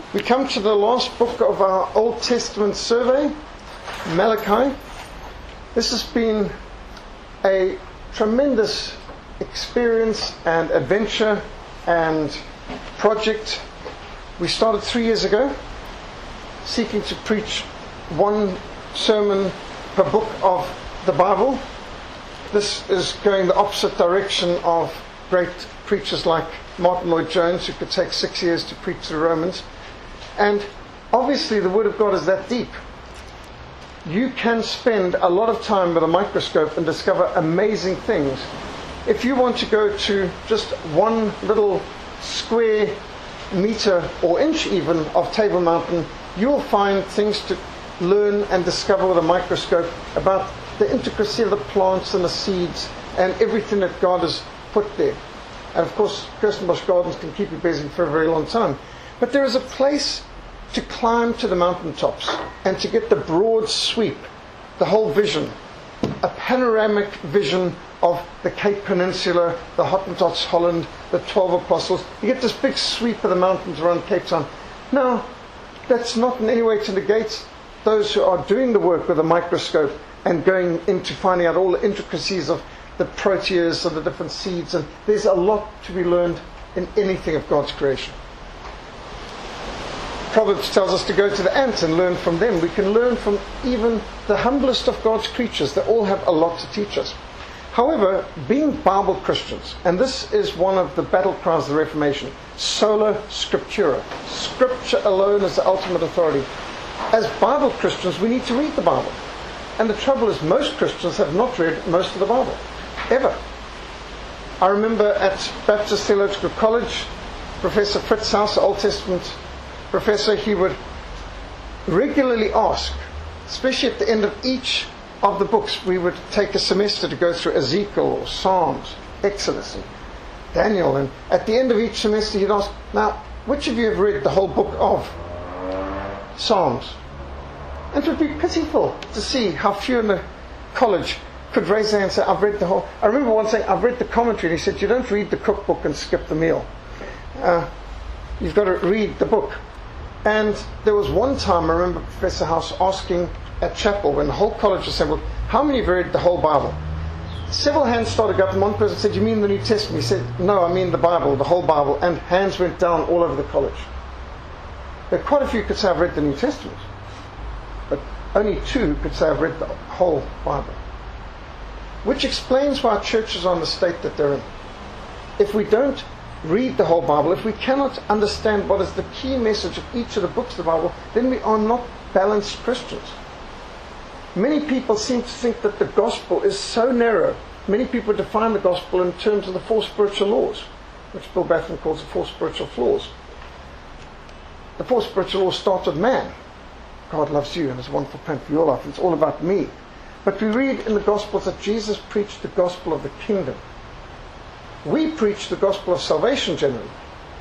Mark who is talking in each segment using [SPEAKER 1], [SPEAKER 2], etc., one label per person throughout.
[SPEAKER 1] We come to the last book of our Old Testament survey, Malachi. This has been a tremendous experience and adventure and project. We started 3 years ago, seeking to preach one sermon per book of the Bible. This is going the opposite direction of great preachers like Martin Lloyd-Jones, who could take 6 years to preach the Romans. And obviously the Word of God is that deep. You can spend a lot of time with a microscope and discover amazing things. If you want to go to just one little square meter or inch even of Table Mountain, you'll find things to learn and discover with a microscope about the intricacy of the plants and the seeds and everything that God has put there. And of course, Kirstenbosch Gardens can keep you busy for a very long time. But there is a place to climb to the mountaintops and to get the broad sweep, the whole vision, a panoramic vision of the Cape Peninsula, the Hottentots, Holland, the 12 Apostles. You get this big sweep of the mountains around Cape Town. Now, that's not in any way to negate those who are doing the work with a microscope and going into finding out all the intricacies of the proteas and the different seeds. And there's a lot to be learned in anything of God's creation. Proverbs tells us to go to the ants and learn from them. We can learn from even the humblest of God's creatures. They all have a lot to teach us. However, being Bible Christians, and this is one of the battle cries of the Reformation, sola scriptura, Scripture alone is the ultimate authority. As Bible Christians, we need to read the Bible. And the trouble is, most Christians have not read most of the Bible, ever. I remember at Baptist Theological College, Professor Fritz House, Old Testament professor, he would regularly ask, especially at the end of each of the books, we would take a semester to go through Ezekiel or Psalms, Exodus and Daniel, and at the end of each semester he'd ask, now, which of you have read the whole book of Psalms? And it would be pitiful to see how few in the college could raise their hand and say, I've read the whole. I remember one saying, I've read the commentary, and he said, you don't read the cookbook and skip the meal. You've got to read the book. And there was one time, I remember Professor House asking at chapel, when the whole college assembled, how many have read the whole Bible? Several hands started up, and one person said, you mean the New Testament? He said, no, I mean the Bible, the whole Bible. And hands went down all over the college. There are quite a few could say, I've read the New Testament. But only 2 could say, I've read the whole Bible. Which explains why churches are in the state that they're in. If we don't read the whole Bible, if we cannot understand what is the key message of each of the books of the Bible, then we are not balanced Christians. Many people seem to think that the gospel is so narrow. Many people define the gospel in terms of the 4 spiritual laws, which Bill Batham calls the 4 spiritual flaws. The 4 spiritual laws start with man. God loves you and has a wonderful plan for your life. It's all about me. But we read in the Gospels that Jesus preached the gospel of the kingdom. We preach the gospel of salvation generally.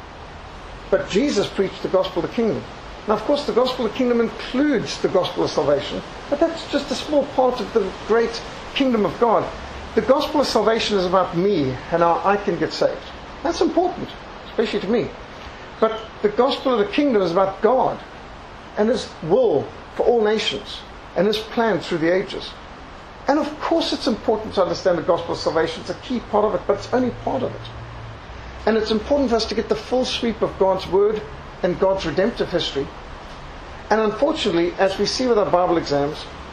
[SPEAKER 1] But Jesus preached the gospel of the kingdom. Now, of course, the gospel of the kingdom includes the gospel of salvation, but that's just a small part of the great kingdom of God. The gospel of salvation is about me and how I can get saved. That's important, especially to me. But the gospel of the kingdom is about God and His will for all nations and His plan through the ages. And of course it's important to understand the gospel of salvation. It's a key part of it, but it's only part of it. And it's important for us to get the full sweep of God's word and God's redemptive history. And unfortunately, as we see with our Bible exams,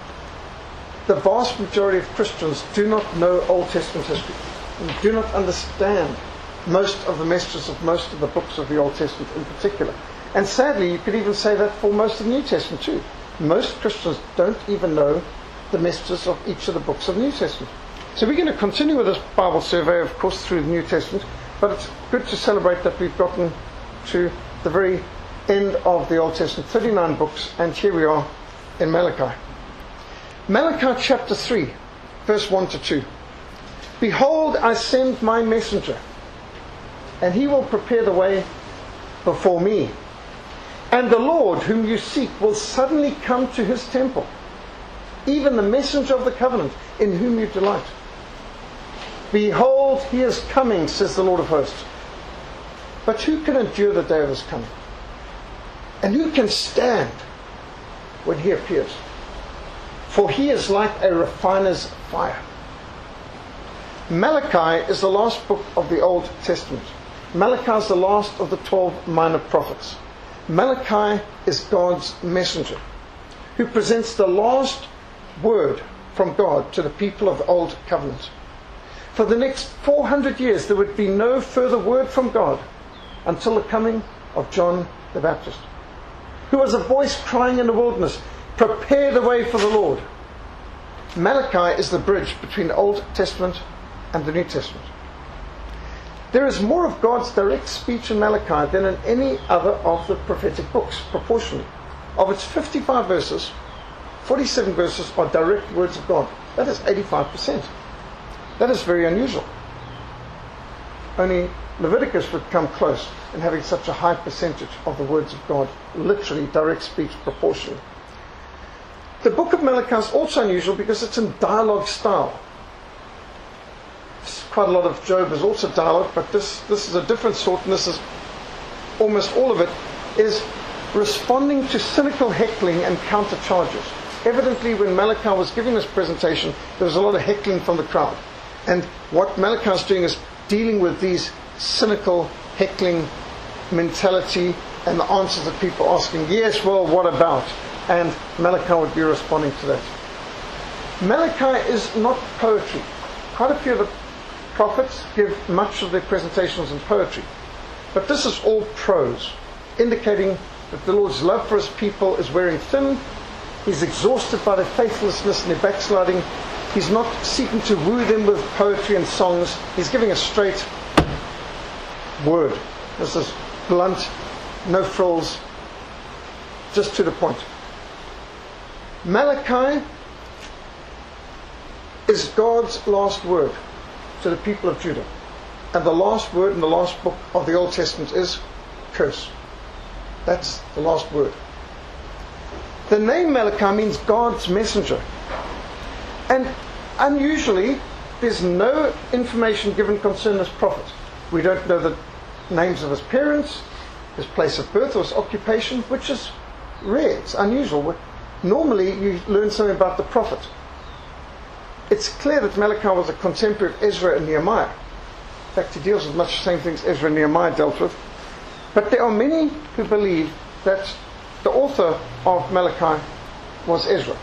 [SPEAKER 1] the vast majority of Christians do not know Old Testament history and do not understand most of the messages of most of the books of the Old Testament in particular. And sadly, you could even say that for most of the New Testament too. Most Christians don't even know the messages of each of the books of the New Testament. So we're going to continue with this Bible survey, of course, through the New Testament, but it's good to celebrate that we've gotten to the very end of the Old Testament, 39 books, and here we are in Malachi. Malachi chapter 3, verse 1 to 2. Behold, I send my messenger, and he will prepare the way before me. And the Lord whom you seek will suddenly come to his temple, even the messenger of the covenant, in whom you delight. Behold, he is coming, says the Lord of hosts. But who can endure the day of his coming? And who can stand when he appears? For he is like a refiner's fire. Malachi is the last book of the Old Testament. Malachi is the last of the 12 minor prophets. Malachi is God's messenger who presents the last word from God to the people of the Old Covenant. For the next 400 years there would be no further word from God until the coming of John the Baptist, who was a voice crying in the wilderness, "Prepare the way for the Lord." Malachi is the bridge between the Old Testament and the New Testament. There is more of God's direct speech in Malachi than in any other of the prophetic books, proportionally. Of its 55 verses, 47 verses are direct words of God. That is 85%. That is very unusual. Only Leviticus would come close in having such a high percentage of the words of God, literally direct speech proportionally. The book of Malachi is also unusual because it's in dialogue style. Quite a lot of Job is also dialogue, but this is a different sort, and this is almost all of it is responding to cynical heckling and counter charges. Evidently, when Malachi was giving this presentation, there was a lot of heckling from the crowd. And what Malachi is doing is dealing with these cynical heckling mentality and the answers that people are asking, yes, well, what about? And Malachi would be responding to that. Malachi is not poetry. Quite a few of the prophets give much of their presentations in poetry. But this is all prose, indicating that the Lord's love for his people is wearing thin. He's exhausted by their faithlessness and their backsliding. He's not seeking to woo them with poetry and songs. He's giving a straight word. This is blunt, no frills, just to the point. Malachi is God's last word to the people of Judah. And the last word in the last book of the Old Testament is curse. That's the last word. The name Malachi means God's messenger. And unusually, there's no information given concerning this prophet. We don't know the names of his parents, his place of birth or his occupation, which is rare. It's unusual. Normally, you learn something about the prophet. It's clear that Malachi was a contemporary of Ezra and Nehemiah. In fact, he deals with much the same things Ezra and Nehemiah dealt with. But there are many who believe that the author of Malachi was Ezra.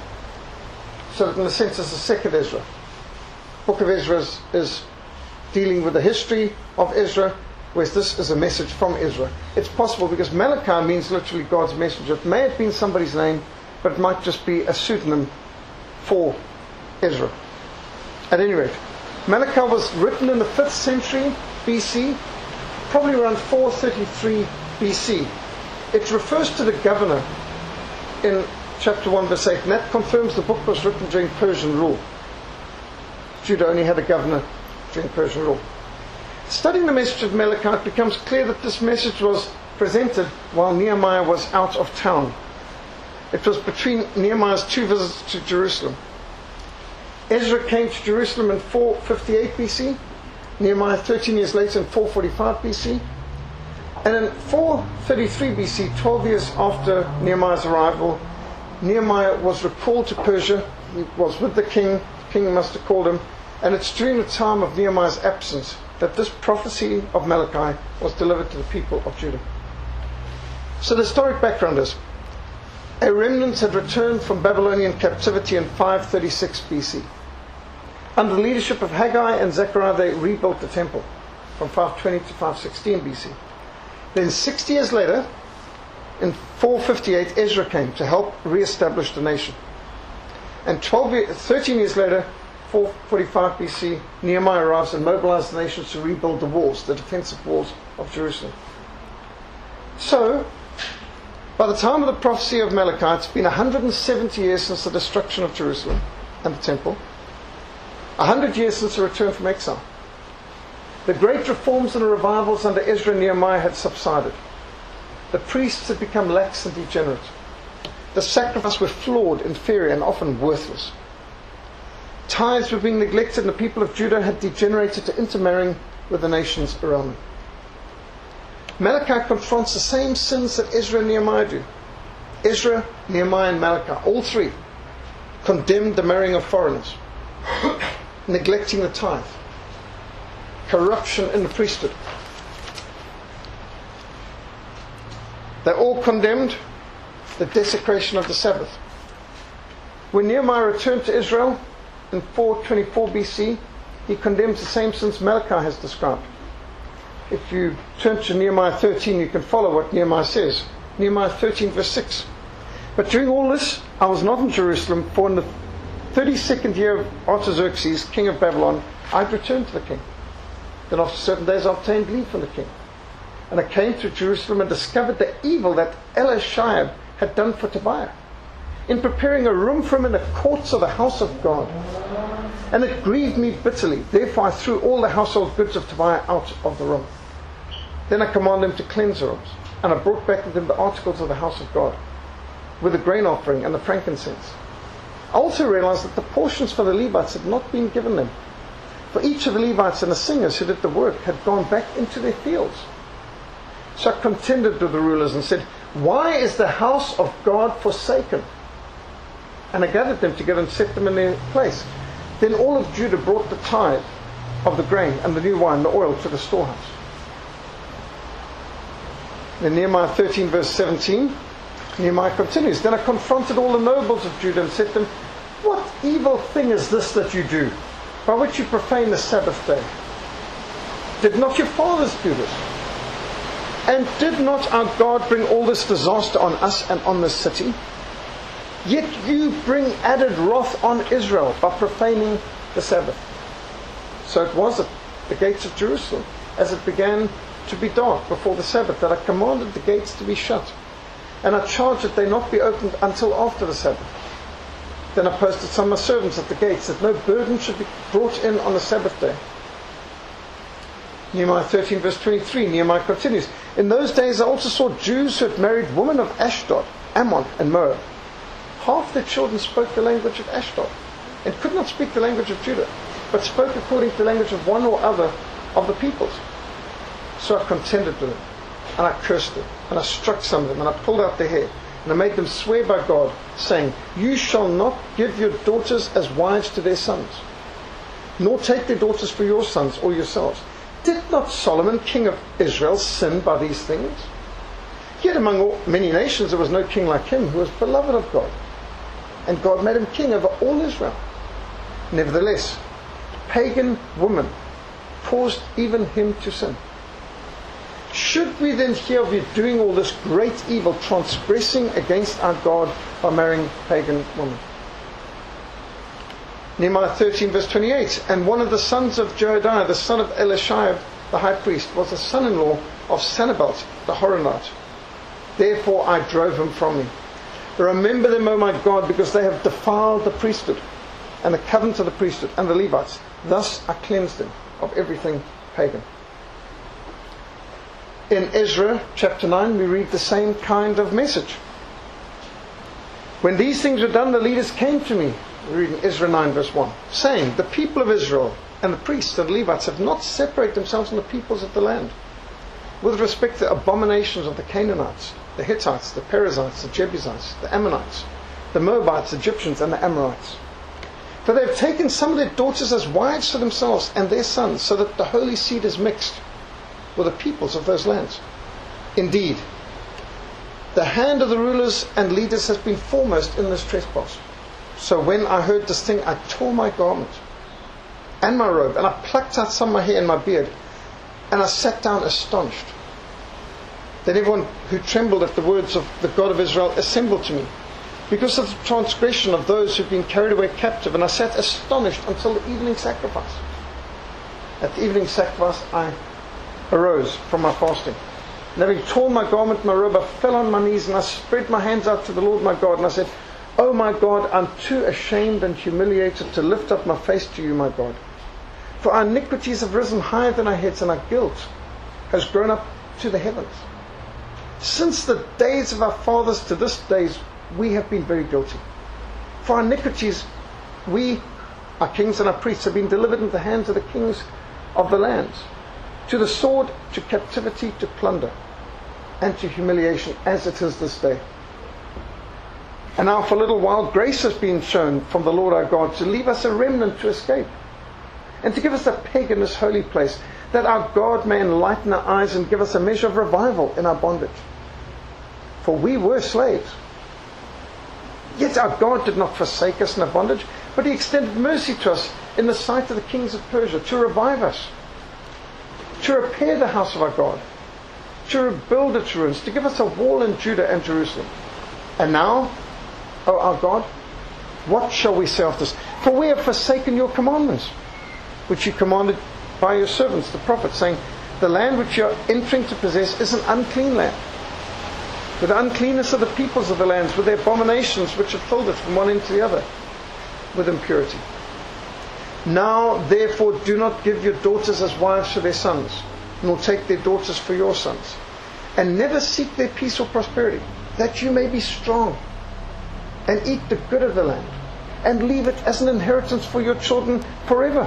[SPEAKER 1] So that in a sense it's the second Ezra. The book of Ezra is dealing with the history of Ezra, whereas this is a message from Ezra. It's possible because Malachi means literally God's messenger. It may have been somebody's name, but it might just be a pseudonym for Ezra. At any rate, Malachi was written in the 5th century BC, probably around 433 BC. It refers to the governor in chapter 1 verse 8, and that confirms the book was written during Persian rule. Judah only had a governor during Persian rule. Studying the message of Malachi, it becomes clear that this message was presented while Nehemiah was out of town. It was between Nehemiah's 2 visits to Jerusalem. Ezra came to Jerusalem in 458 BC, Nehemiah 13 years later in 445 BC, and in 433 BC, 12 years after Nehemiah's arrival, Nehemiah was recalled to Persia. He was with the king must have called him, and it's during the time of Nehemiah's absence that this prophecy of Malachi was delivered to the people of Judah. So the historic background is, a remnant had returned from Babylonian captivity in 536 BC. Under the leadership of Haggai and Zechariah, they rebuilt the temple from 520 to 516 BC. Then 60 years later, in 458, Ezra came to help re-establish the nation. And 13 years later, 445 BC, Nehemiah arrives and mobilizes the nations to rebuild the walls, the defensive walls of Jerusalem. So, by the time of the prophecy of Malachi, it's been 170 years since the destruction of Jerusalem and the temple. 100 years since the return from exile. The great reforms and revivals under Ezra and Nehemiah had subsided. The priests had become lax and degenerate. The sacrifices were flawed, inferior, and often worthless. Tithes were being neglected, and the people of Judah had degenerated to intermarrying with the nations around them. Malachi confronts the same sins that Ezra and Nehemiah do. Ezra, Nehemiah and Malachi, all three, condemned the marrying of foreigners, neglecting the tithe, corruption in the priesthood. They all condemned the desecration of the Sabbath. When Nehemiah returned to Israel in 424 BC, he condemns the same sins Malachi has described. If you turn to Nehemiah 13, you can follow what Nehemiah says. Nehemiah 13 verse 6. But during all this, I was not in Jerusalem, for in the 32nd year of Artaxerxes, king of Babylon, I had returned to the king. Then after certain days I obtained leave from the king. And I came to Jerusalem and discovered the evil that Eliashib had done for Tobiah, in preparing a room for him in the courts of the house of God. And it grieved me bitterly. Therefore I threw all the household goods of Tobiah out of the room. Then I commanded him to cleanse the rooms. And I brought back with him the articles of the house of God, with the grain offering and the frankincense. I also realized that the portions for the Levites had not been given them. For each of the Levites and the singers who did the work had gone back into their fields. So I contended with the rulers and said, why is the house of God forsaken? And I gathered them together and set them in their place. Then all of Judah brought the tithe of the grain and the new wine, the oil, to the storehouse. Then Nehemiah 13 verse 17, Nehemiah continues, then I confronted all the nobles of Judah and said to them, what evil thing is this that you do, by which you profane the Sabbath day? Did not your fathers do this? And did not our God bring all this disaster on us and on this city? Yet you bring added wrath on Israel by profaning the Sabbath. So it was at the gates of Jerusalem, as it began to be dark before the Sabbath, that I commanded the gates to be shut. And I charged that they not be opened until after the Sabbath. Then I posted some of my servants at the gates, that no burden should be brought in on the Sabbath day. Nehemiah 13 verse 23, Nehemiah continues, in those days I also saw Jews who had married women of Ashdod, Ammon and Moab. Half their children spoke the language of Ashdod, and could not speak the language of Judah, but spoke according to the language of one or other of the peoples. So I contended with them, and I cursed them, and I struck some of them, and I pulled out their hair, and I made them swear by God, saying, you shall not give your daughters as wives to their sons, nor take their daughters for your sons or yourselves. Did not Solomon, king of Israel, sin by these things? Yet among many nations there was no king like him, who was beloved of God, and God made him king over all Israel. Nevertheless, pagan women caused even him to sin. Should we then hear of you doing all this great evil, transgressing against our God by marrying pagan women? Nehemiah 13 verse 28, and one of the sons of Jehoiada, the son of Eliashib, the high priest, was the son-in-law of Sanballat the Horonite. Therefore I drove him from me. Remember them, O my God, because they have defiled the priesthood, and the covenant of the priesthood, and the Levites. Thus I cleansed them of everything pagan. In Ezra chapter 9 we read the same kind of message. When these things were done, the leaders came to me, we read in Ezra 9 verse 1, saying, the people of Israel and the priests and the Levites have not separated themselves from the peoples of the land, with respect to abominations of the Canaanites, the Hittites, the Perizzites, the Jebusites, the Ammonites, the Moabites, the Egyptians, and the Amorites. For they have taken some of their daughters as wives for themselves and their sons, so that the holy seed is mixed with the peoples of those lands. Indeed, the hand of the rulers and leaders has been foremost in this trespass. So when I heard this thing, I tore my garment and my robe, and I plucked out some of my hair and my beard, and I sat down astonished. Then everyone who trembled at the words of the God of Israel assembled to me, because of the transgression of those who had been carried away captive, and I sat astonished until the evening sacrifice. At the evening sacrifice I arose from my fasting, and having torn my garment and my robe, I fell on my knees, and I spread my hands out to the Lord my God, and I said, O my God, I'm too ashamed and humiliated to lift up my face to you, my God. For our iniquities have risen higher than our heads, and our guilt has grown up to the heavens. Since the days of our fathers to this day, we have been very guilty. For our iniquities, we, our kings and our priests, have been delivered into the hands of the kings of the lands. to the sword, to captivity, to plunder, and to humiliation, as it is this day. And now for a little while grace has been shown from the Lord our God to leave us a remnant to escape, and to give us a peg in this holy place, that our God may enlighten our eyes and give us a measure of revival in our bondage. For we were slaves. Yet our God did not forsake us in our bondage, but He extended mercy to us in the sight of the kings of Persia, to revive us, to repair the house of our God, to rebuild its ruins, to give us a wall in Judah and Jerusalem. And now, O our God, what shall we say of this? For we have forsaken your commandments, which you commanded by your servants, the prophets, saying, the land which you are entering to possess is an unclean land, with the uncleanness of the peoples of the lands, with their abominations which have filled it from one end to the other, with impurity. Now, therefore, do not give your daughters as wives to their sons, nor take their daughters for your sons, and never seek their peace or prosperity, that you may be strong, and eat the good of the land, and leave it as an inheritance for your children forever.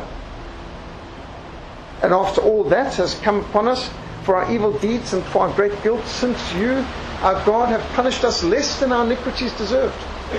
[SPEAKER 1] And after all that has come upon us, for our evil deeds and for our great guilt, since you, our God, have punished us less than our iniquities deserved,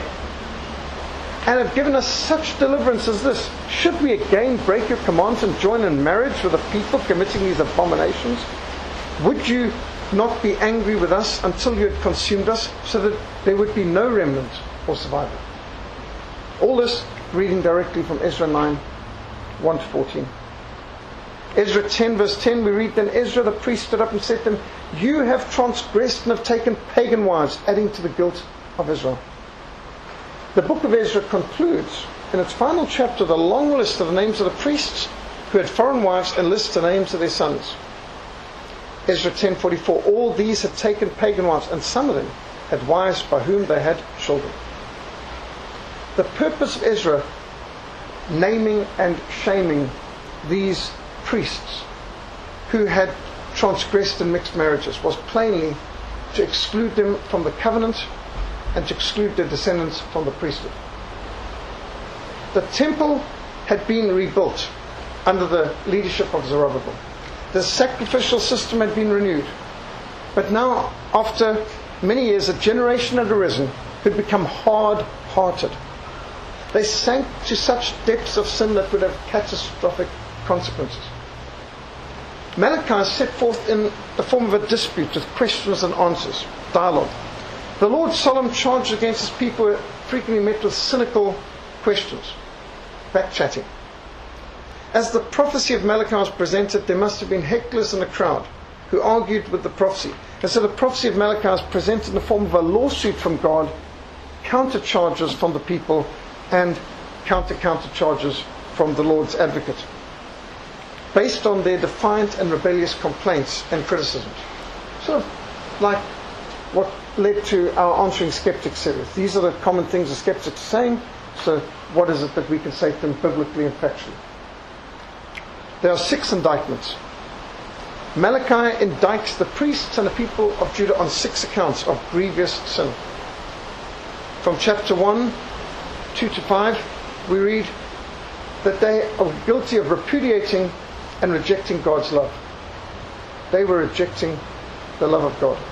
[SPEAKER 1] and have given us such deliverance as this, should we again break your commands and join in marriage with a people committing these abominations? Would you not be angry with us until you had consumed us, so that there would be no remnant or survivor? All this reading directly from Ezra 9, 1 to 14. Ezra 10 verse 10, we read, then Ezra the priest stood up and said to them, you have transgressed and have taken pagan wives, adding to the guilt of Israel. The book of Ezra concludes in its final chapter the long list of the names of the priests who had foreign wives, and lists the names of their sons. Ezra 10:44, all these had taken pagan wives, and some of them had wives by whom they had children. The purpose of Ezra naming and shaming these priests who had transgressed in mixed marriages was plainly to exclude them from the covenant and to exclude their descendants from the priesthood. The temple had been rebuilt under the leadership of Zerubbabel. The sacrificial system had been renewed. But now, after many years, a generation had arisen who had become hard-hearted. They sank to such depths of sin that would have catastrophic consequences. Malachi set forth in the form of a dispute with questions and answers, dialogue. The Lord's solemn charge against His people were frequently met with cynical questions, backchatting. As the prophecy of Malachi was presented, there must have been hecklers in the crowd who argued with the prophecy. And so the prophecy of Malachi was presented in the form of a lawsuit from God, counter charges from the people, and counter charges from the Lord's advocate, based on their defiant and rebellious complaints and criticisms. Sort of like what led to our Answering Skeptics series. These are the common things the skeptics are saying, so what is it that we can say to them biblically and factually? There are 6 indictments. Malachi indicts the priests and the people of Judah on 6 accounts of grievous sin. From chapter 1, 2 to 5, we read that they are guilty of repudiating and rejecting God's love. They were rejecting the love of God.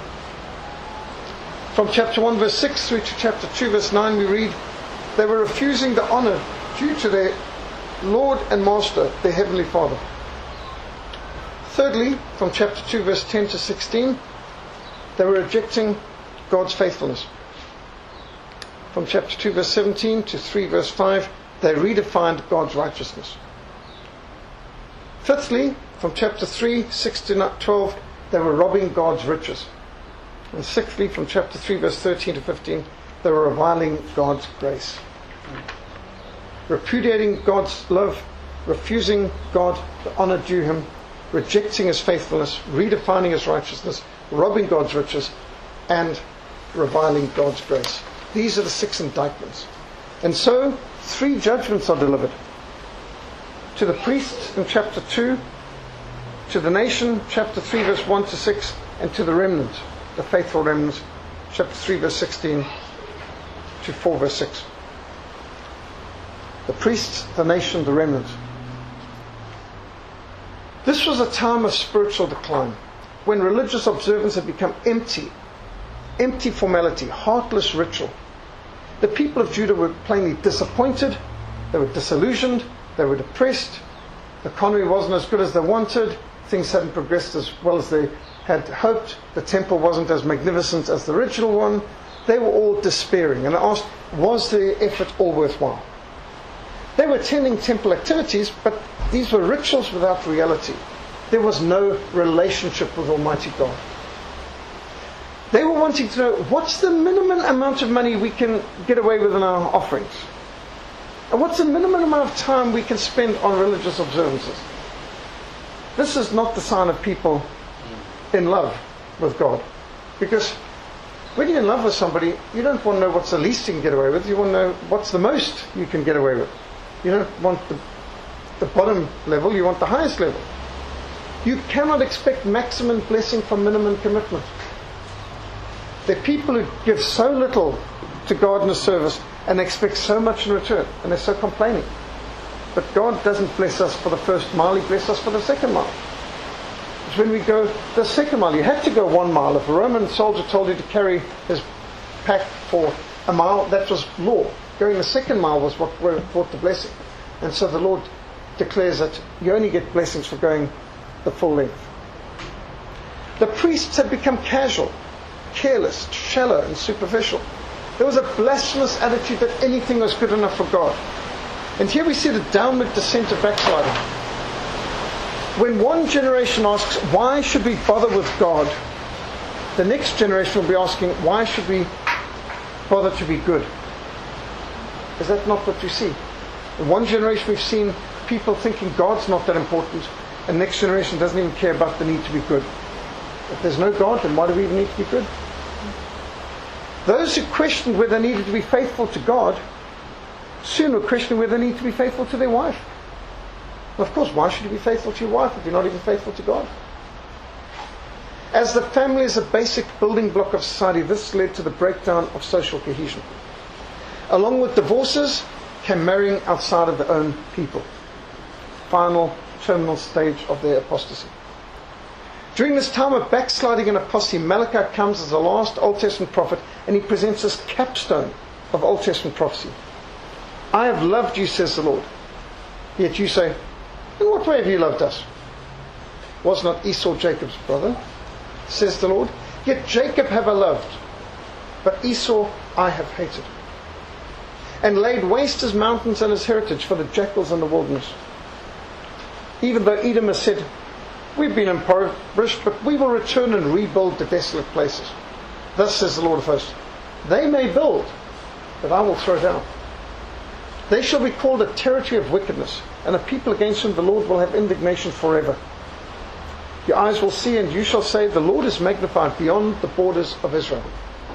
[SPEAKER 1] From chapter 1 verse 6 through to chapter 2 verse 9, we read they were refusing the honor due to their Lord and Master, their Heavenly Father. Thirdly, from chapter 2 verse 10 to 16, they were rejecting God's faithfulness. From chapter 2 verse 17 to 3 verse 5, they redefined God's righteousness. Fifthly, from chapter 3, 6 to 12, they were robbing God's riches. And sixthly, from chapter 3, verse 13 to 15, they were reviling God's grace. Repudiating God's love, refusing God the honor due Him, rejecting His faithfulness, redefining His righteousness, robbing God's riches, and reviling God's grace. These are the 6 indictments. And so, 3 judgments are delivered. To the priests in chapter 2, to the nation, chapter 3, verse 1 to 6, and to the remnant, the faithful remnant, chapter 3, verse 16 to 4, verse 6. The priests, the nation, the remnant. This was a time of spiritual decline, when religious observance had become empty formality, heartless ritual. The people of Judah were plainly disappointed, they were disillusioned, they were depressed, the economy wasn't as good as they wanted, things hadn't progressed as well as they had hoped, the temple wasn't as magnificent as the original one. They were all despairing, and I asked, was their effort all worthwhile? They were attending temple activities, but these were rituals without reality. There was no relationship with Almighty God. They were wanting to know, what's the minimum amount of money we can get away with in our offerings? And what's the minimum amount of time we can spend on religious observances? This is not the sign of people in love with God. Because when you're in love with somebody, you don't want to know what's the least you can get away with. You want to know what's the most you can get away with. You don't want the bottom level, you want the highest level. You cannot expect maximum blessing from minimum commitment. There are people who give so little to God in the service and expect so much in return, and they're so complaining. But God doesn't bless us for the first mile, He blesses us for the second mile. It's when we go the second mile. You had to go 1 mile. If a Roman soldier told you to carry his pack for a mile, that was law. Going the second mile was what brought the blessing. And so the Lord declares that you only get blessings for going the full length. The priests had become casual, careless, shallow and superficial. There was a blasphemous attitude that anything was good enough for God. And here we see the downward descent of backsliding. When one generation asks, why should we bother with God? The next generation will be asking, why should we bother to be good? Is that not what you see? In one generation we've seen people thinking God's not that important, and the next generation doesn't even care about the need to be good. If there's no God, then why do we even need to be good? Those who questioned whether they needed to be faithful to God soon were questioning whether they need to be faithful to their wife. Of course, why should you be faithful to your wife if you're not even faithful to God? As the family is a basic building block of society, this led to the breakdown of social cohesion. Along with divorces came marrying outside of their own people. Final, terminal stage of their apostasy. During this time of backsliding and apostasy, Malachi comes as the last Old Testament prophet, and he presents this capstone of Old Testament prophecy. I have loved you, says the Lord. Yet you say, in what way have you loved us? Was not Esau Jacob's brother? Says the Lord. Yet Jacob have I loved, but Esau I have hated, and laid waste his mountains and his heritage for the jackals in the wilderness. Even though Edom has said, we've been impoverished, but we will return and rebuild the desolate places. Thus says the Lord of hosts, they may build, but I will throw down. They shall be called a territory of wickedness, and a people against whom the Lord will have indignation forever. Your eyes will see, and you shall say, the Lord is magnified beyond the borders of Israel.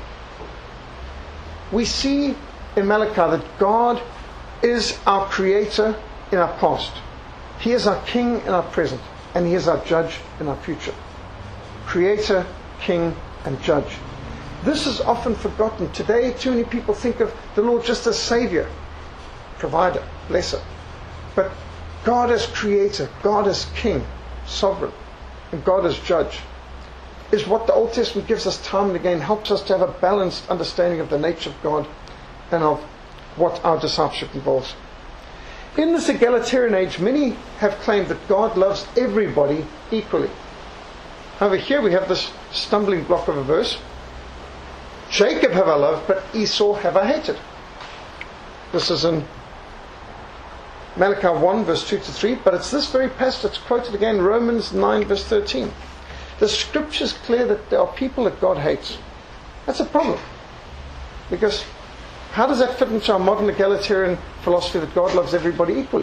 [SPEAKER 1] We see in Malachi that God is our creator in our past. He is our king in our present, and He is our judge in our future. Creator, king, and judge. This is often forgotten. Today, too many people think of the Lord just as Savior, provider, blesser. But God as creator, God as king, sovereign, and God as judge is what the Old Testament gives us time and again, helps us to have a balanced understanding of the nature of God and of what our discipleship involves. In this egalitarian age, many have claimed that God loves everybody equally. However, here we have this stumbling block of a verse. Jacob have I loved, but Esau have I hated. This is in Malachi 1, verse 2 to 3, but it's this very passage that's quoted again, Romans 9, verse 13. The scripture is clear that there are people that God hates. That's a problem. Because how does that fit into our modern egalitarian philosophy that God loves everybody equally?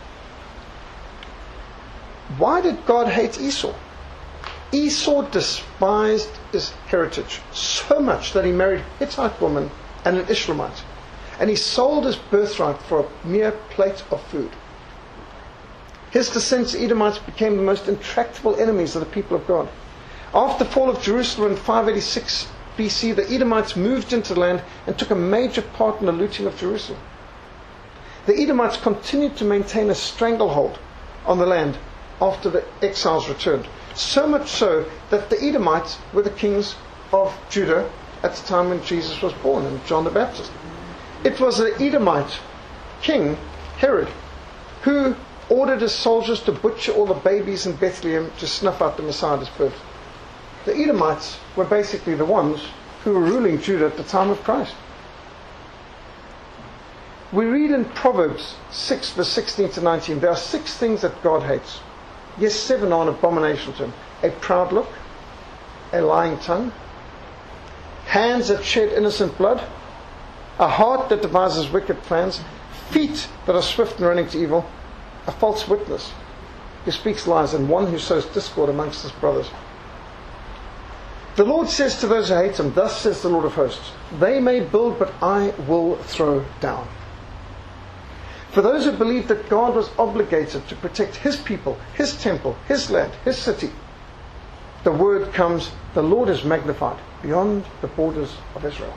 [SPEAKER 1] Why did God hate Esau? Esau despised his heritage so much that he married a Hittite woman and an Ishmaelite. And he sold his birthright for a mere plate of food. His descendants, Edomites, became the most intractable enemies of the people of God. After the fall of Jerusalem in 586 BC, the Edomites moved into the land and took a major part in the looting of Jerusalem. The Edomites continued to maintain a stranglehold on the land after the exiles returned. So much so that the Edomites were the kings of Judah at the time when Jesus was born and John the Baptist. It was the Edomite king, Herod, who ordered his soldiers to butcher all the babies in Bethlehem to snuff out the Messiah's birth. The Edomites were basically the ones who were ruling Judah at the time of Christ. We read in Proverbs 6 verse 16 to 19, there are 6 things that God hates. Yes, 7 are an abomination to him. A proud look, a lying tongue, hands that shed innocent blood, a heart that devises wicked plans, feet that are swift in running to evil, a false witness who speaks lies, and one who sows discord amongst his brothers. The Lord says to those who hate him, thus says the Lord of hosts, they may build, but I will throw down. For those who believe that God was obligated to protect his people, his temple, his land, his city, the word comes, the Lord is magnified beyond the borders of Israel.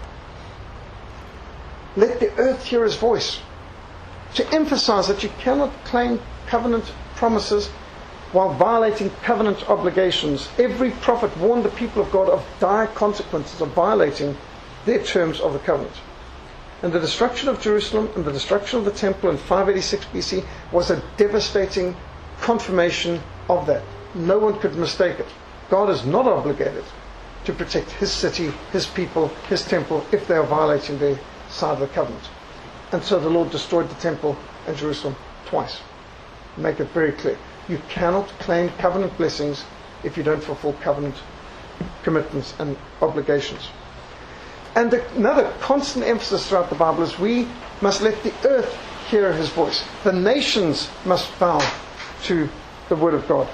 [SPEAKER 1] Let the earth hear his voice, to emphasize that you cannot claim covenant promises while violating covenant obligations. Every prophet warned the people of God of dire consequences of violating their terms of the covenant. And the destruction of Jerusalem and the destruction of the temple in 586 BC was a devastating confirmation of that. No one could mistake it. God is not obligated to protect his city, his people, his temple if they are violating their side of the covenant. And so the Lord destroyed the temple and Jerusalem twice. Make it very clear. You cannot claim covenant blessings if you don't fulfill covenant commitments and obligations. And another constant emphasis throughout the Bible is we must let the earth hear his voice. The nations must bow to the word of God.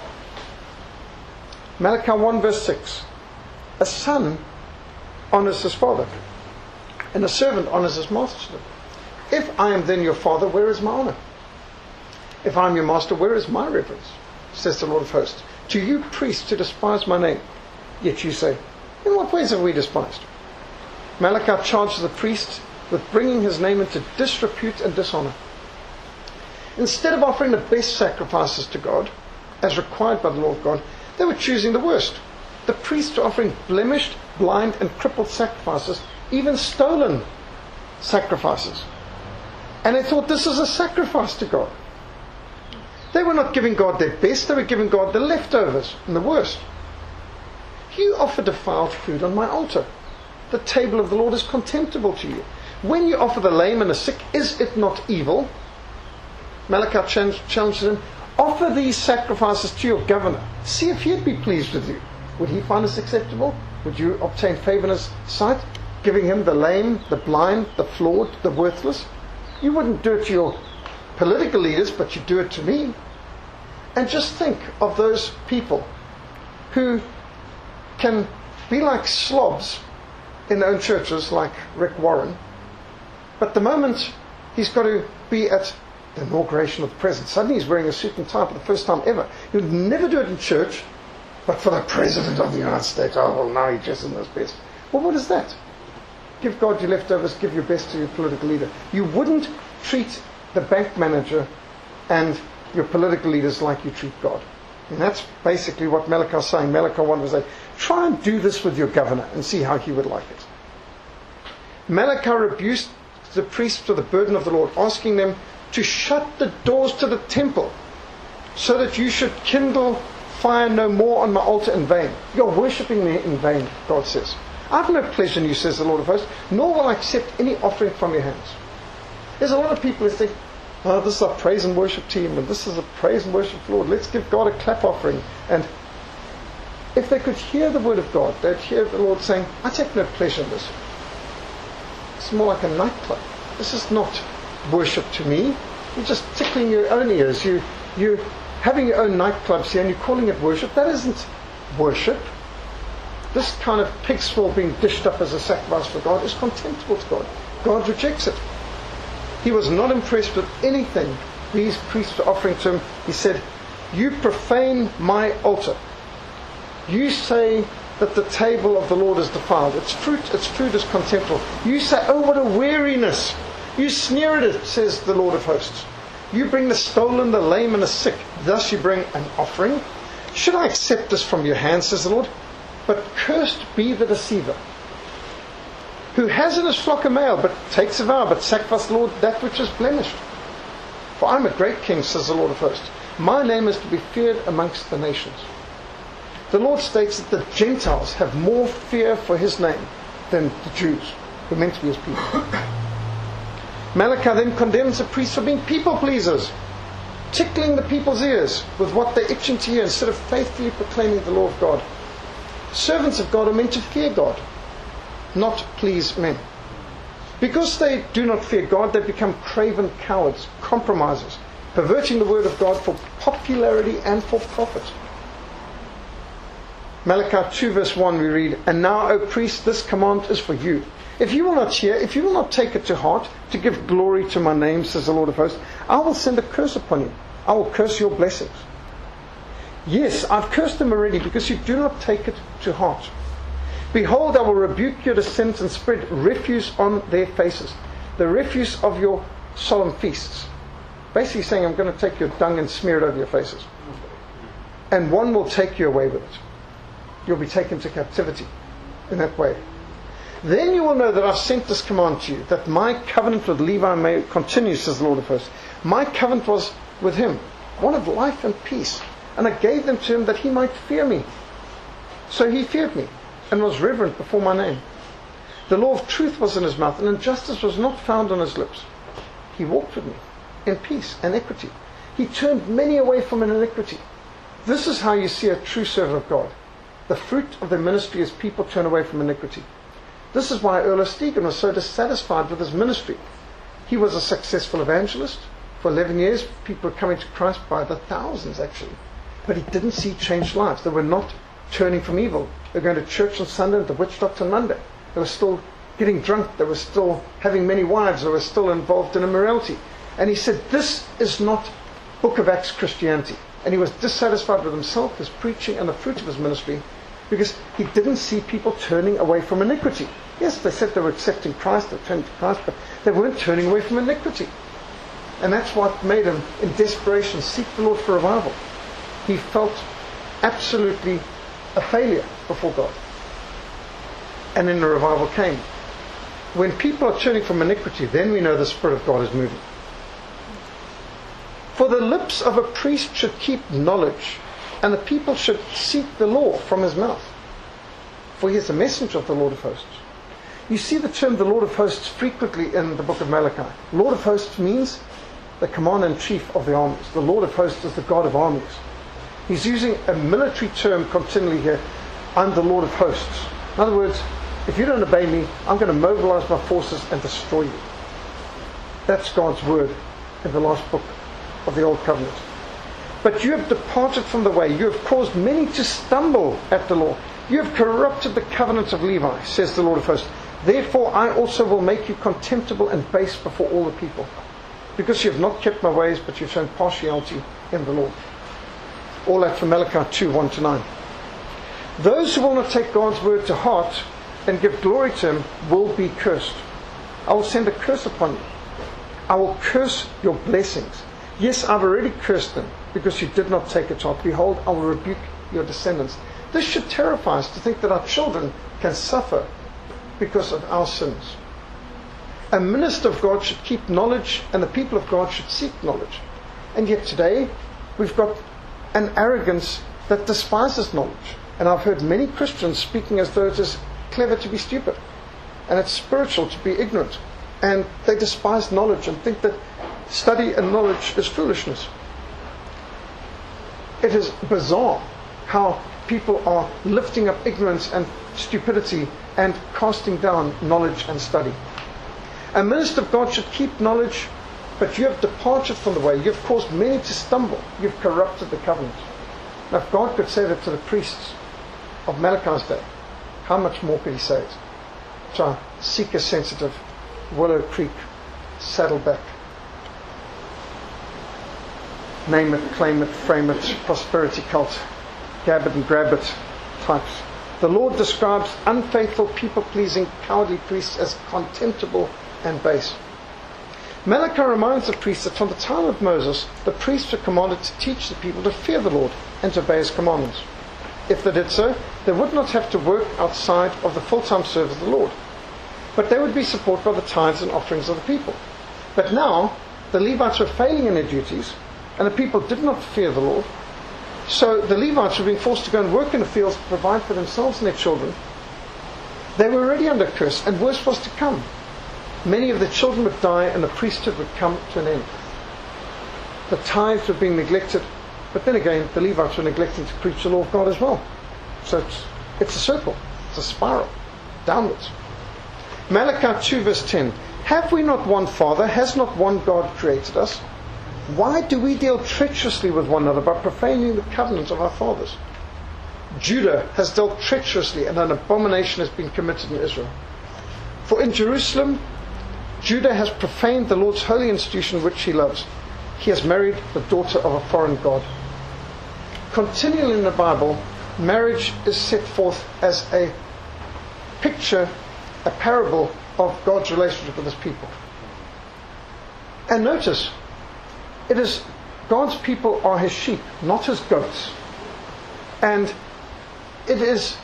[SPEAKER 1] Malachi 1 verse 6. A son honors his father, and a servant honors his master. If I am then your father, where is my honor? If I am your master, where is my reverence? Says the Lord of hosts. To you priests who despise my name. Yet you say, in what ways have we despised? Malachi charges the priest with bringing his name into disrepute and dishonor. Instead of offering the best sacrifices to God, as required by the law of God, they were choosing the worst. The priests were offering blemished, blind, and crippled sacrifices, even stolen sacrifices. And they thought this is a sacrifice to God. They were not giving God their best, they were giving God the leftovers and the worst. You offer defiled food on my altar. The table of the Lord is contemptible to you. When you offer the lame and the sick, is it not evil? Malachi challenges him, offer these sacrifices to your governor. See if he'd be pleased with you. Would he find this acceptable? Would you obtain favor in his sight? Giving him the lame, the blind, the flawed, the worthless? You wouldn't do it to your political leaders, but you do it to me. And just think of those people who can be like slobs in their own churches, like Rick Warren, but the moment he's got to be at the inauguration of the president, suddenly he's wearing a suit and tie for the first time ever. He would never do it in church, but for the president of the United States, oh well, now he dresses in his best. Well, what is that? Give God your leftovers, give your best to your political leader. You wouldn't treat the bank manager and your political leaders like you treat God. And that's basically what Malachi is saying. Malachi 1 was like, try and do this with your governor and see how he would like it. Malachi rebuked the priests for the burden of the Lord, asking them to shut the doors to the temple so that you should kindle fire no more on my altar in vain. You're worshipping me in vain, God says. I have no pleasure in you, says the Lord of hosts, nor will I accept any offering from your hands. There's a lot of people who think, oh, this is a praise and worship team, and this is a praise and worship Lord. Let's give God a clap offering. And if they could hear the word of God, they'd hear the Lord saying, I take no pleasure in this. It's more like a nightclub. This is not worship to me. You're just tickling your own ears. You're having your own nightclubs here and you're calling it worship. That isn't worship. This kind of pig swell being dished up as a sacrifice for God is contemptible to God. God rejects it. He was not impressed with anything these priests were offering to him. He said, you profane my altar. You say that the table of the Lord is defiled. Its fruit is contemptible. You say, oh, what a weariness. You sneer at it, says the Lord of hosts. You bring the stolen, the lame, and the sick. Thus you bring an offering. Should I accept this from your hand, says the Lord? But cursed be the deceiver, who has in his flock a male, but takes a vow, but sacrifices the Lord that which is blemished. For I am a great king, says the Lord of hosts. My name is to be feared amongst the nations. The Lord states that the Gentiles have more fear for his name than the Jews, who are meant to be his people. Malachi then condemns the priests for being people pleasers, tickling the people's ears with what they're itching to hear instead of faithfully proclaiming the law of God. Servants of God are meant to fear God, not please men. Because they do not fear God, they become craven cowards, compromisers, perverting the word of God for popularity and for profit. Malachi 2 verse 1 we read, And now, O priests, this command is for you. If you will not hear, if you will not take it to heart, to give glory to my name, says the Lord of hosts, I will send a curse upon you. I will curse your blessings. Yes, I've cursed them already because you do not take it to heart. Behold, I will rebuke your descendants and spread refuse on their faces, the refuse of your solemn feasts. Basically saying, I'm going to take your dung and smear it over your faces. And one will take you away with it. You'll be taken to captivity in that way. Then you will know that I've sent this command to you, that my covenant with Levi may continue, says the Lord of hosts. My covenant was with him, one of life and peace, and I gave them to him that he might fear me. So he feared me, and was reverent before my name. The law of truth was in his mouth, and injustice was not found on his lips. He walked with me in peace and equity. He turned many away from an iniquity. This is how you see a true servant of God. The fruit of their ministry is people turn away from iniquity. This is why Erla Stegen was so dissatisfied with his ministry. He was a successful evangelist. For 11 years, people were coming to Christ by the thousands, actually. But he didn't see changed lives. They were not turning from evil. They were going to church on Sunday and to witch doctor on Monday. They were still getting drunk. They were still having many wives. They were still involved in immorality. And he said, this is not Book of Acts Christianity. And he was dissatisfied with himself, his preaching, and the fruit of his ministry, because he didn't see people turning away from iniquity. Yes, they said they were accepting Christ, they turned to Christ, but they weren't turning away from iniquity. And that's what made him, in desperation, seek the Lord for revival. He felt absolutely a failure before God. And then the revival came. When people are turning from iniquity, then we know the Spirit of God is moving. For the lips of a priest should keep knowledge, and the people should seek the law from his mouth. For he is the messenger of the Lord of hosts. You see the term the Lord of hosts frequently in the book of Malachi. Lord of hosts means the commander-in-chief of the armies. The Lord of hosts is the God of armies. He's using a military term continually here. I'm the Lord of hosts. In other words, if you don't obey me, I'm going to mobilize my forces and destroy you. That's God's word in the last book of the Old Covenant. But you have departed from the way. You have caused many to stumble at the law. You have corrupted the covenant of Levi, says the Lord of hosts. Therefore I also will make you contemptible and base before all the people, because you have not kept my ways, but you've shown partiality in the law. All that from Malachi 2, 1-9. Those who will not take God's word to heart and give glory to him will be cursed. I will send a curse upon you. I will curse your blessings. Yes, I've already cursed them, because you did not take it to heart. Behold, I will rebuke your descendants. This should terrify us to think that our children can suffer because of our sins. A minister of God should keep knowledge, and the people of God should seek knowledge. And yet today, we've got an arrogance that despises knowledge. And I've heard many Christians speaking as though it is clever to be stupid, and it's spiritual to be ignorant. And they despise knowledge and think that study and knowledge is foolishness. It is bizarre how people are lifting up ignorance and stupidity and casting down knowledge and study. A minister of God should keep knowledge, but you have departed from the way. You have caused many to stumble. You've corrupted the covenant. Now, if God could say that to the priests of Malachi's day, how much more could he say it to our seeker-sensitive Willow Creek, Saddleback, name it, claim it, frame it, prosperity cult, gab it and grab it types. The Lord describes unfaithful, people-pleasing, cowardly priests as contemptible and base. Malachi reminds the priests that from the time of Moses, the priests were commanded to teach the people to fear the Lord and to obey his commandments. If they did so, they would not have to work outside of the full-time service of the Lord, but they would be supported by the tithes and offerings of the people. But now, the Levites were failing in their duties, and the people did not fear the Lord. So the Levites were being forced to go and work in the fields to provide for themselves and their children. They were already under curse, and worse was to come. Many of the children would die, and the priesthood would come to an end. The tithes were being neglected, but then again, the Levites were neglecting to preach the law of God as well. So it's a circle, it's a spiral, downwards. Malachi 2 verse 10. Have we not one Father? Has not one God created us? Why do we deal treacherously with one another by profaning the covenants of our fathers? Judah has dealt treacherously, and an abomination has been committed in Israel. For in Jerusalem, Judah has profaned the Lord's holy institution which he loves. He has married the daughter of a foreign god. Continually in the Bible, marriage is set forth as a picture, a parable of God's relationship with his people. And notice, it is God's people are his sheep, not his goats. And it is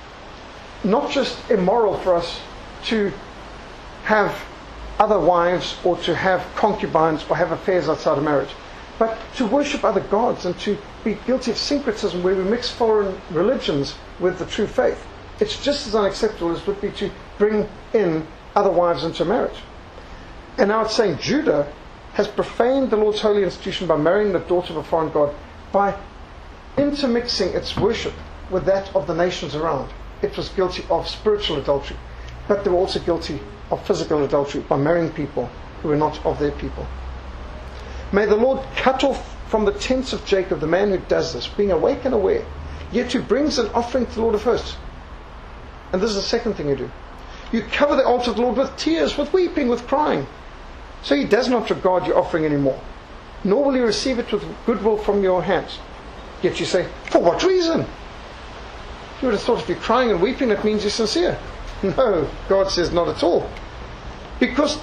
[SPEAKER 1] not just immoral for us to have other wives or to have concubines or have affairs outside of marriage, but to worship other gods and to be guilty of syncretism where we mix foreign religions with the true faith. It's just as unacceptable as would be to bring in other wives into marriage. And now it's saying Judah has profaned the Lord's holy institution by marrying the daughter of a foreign god, by intermixing its worship with that of the nations around. It was guilty of spiritual adultery, but they were also guilty of physical adultery by marrying people who were not of their people. May the Lord cut off from the tents of Jacob the man who does this, being awake and aware, yet who brings an offering to the Lord of hosts. And this is the second thing you do. You cover the altar of the Lord with tears, with weeping, with crying. So he does not regard your offering anymore, nor will he receive it with goodwill from your hands. Yet you say, for what reason? You would have thought if you're crying and weeping, that means you're sincere. No, God says not at all. Because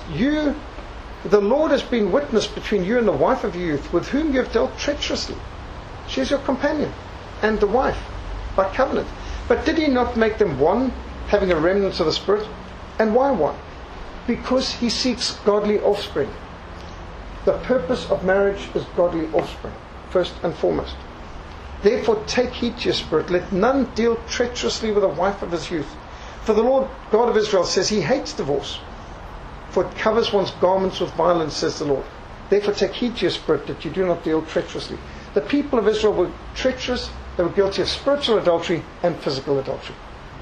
[SPEAKER 1] the Lord has been witness between you and the wife of your youth, with whom you have dealt treacherously. She is your companion and the wife by covenant. But did he not make them one, having a remnant of the Spirit? And why one? Because he seeks godly offspring. The purpose of marriage is godly offspring, first and foremost. Therefore take heed to your spirit. Let none deal treacherously with a wife of his youth. For the Lord God of Israel says he hates divorce, for it covers one's garments with violence, says the Lord. Therefore take heed to your spirit that you do not deal treacherously. The people of Israel were treacherous. They were guilty of spiritual adultery and physical adultery.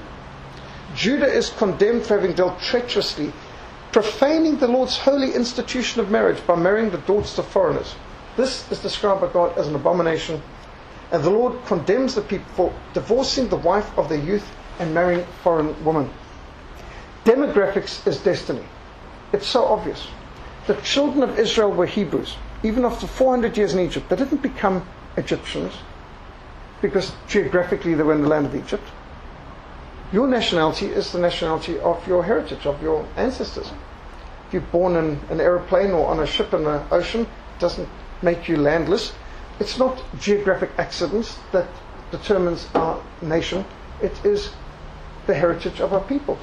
[SPEAKER 1] Judah is condemned for having dealt treacherously, profaning the Lord's holy institution of marriage by marrying the daughters of foreigners. This is described by God as an abomination, and the Lord condemns the people for divorcing the wife of their youth and marrying foreign women. Demographics is destiny. It's so obvious. The children of Israel were Hebrews. Even after 400 years in Egypt, they didn't become Egyptians because geographically they were in the land of Egypt. Your nationality is the nationality of your heritage, of your ancestors. If you're born in an aeroplane or on a ship in the ocean, it doesn't make you landless. It's not geographic accidents that determines our nation. It is the heritage of our people.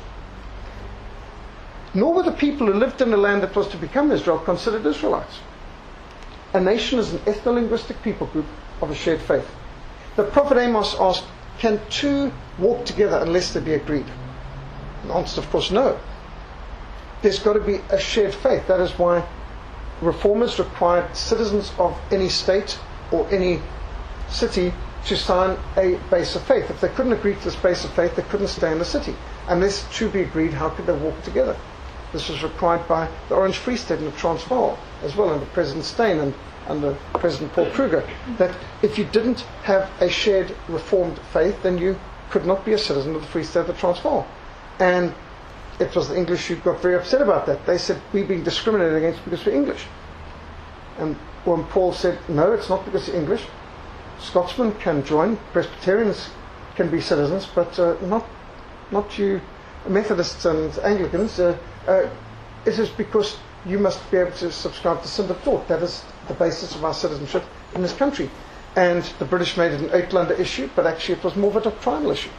[SPEAKER 1] Nor were the people who lived in the land that was to become Israel considered Israelites. A nation is an ethno-linguistic people group of a shared faith. The prophet Amos asked, can two walk together unless they be agreed? The answer, of course, no. There's got to be a shared faith. That is why reformers required citizens of any state or any city to sign a base of faith. If they couldn't agree to this base of faith, they couldn't stay in the city. Unless two be agreed, how could they walk together? This was required by the Orange Free State and the Transvaal as well, under President Steyn and under President Paul Kruger, that if you didn't have a shared reformed faith, then you could not be a citizen of the Free State of the Transvaal. And it was the English who got very upset about that. They said, we're being discriminated against because we're English. And when Paul said, no, it's not because you're English. Scotsmen can join, Presbyterians can be citizens, but not you Methodists and Anglicans. It is because you must be able to subscribe to Simba Thought. That is the basis of our citizenship in this country. And the British made it an Uitlander issue, but actually it was more of a doctrinal issue.